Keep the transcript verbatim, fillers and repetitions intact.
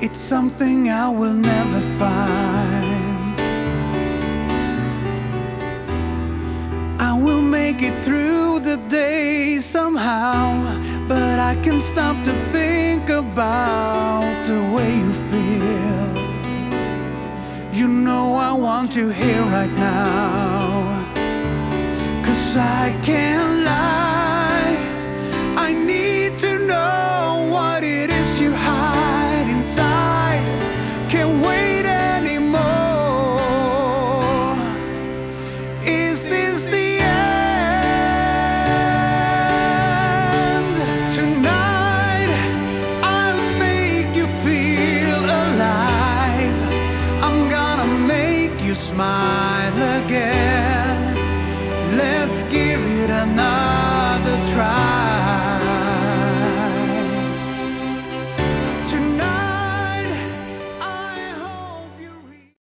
It's something I will never find. I will make it through the day somehow, but I can't stop to think about the way you feel. You know I want you here right now, 'cause I can't lie.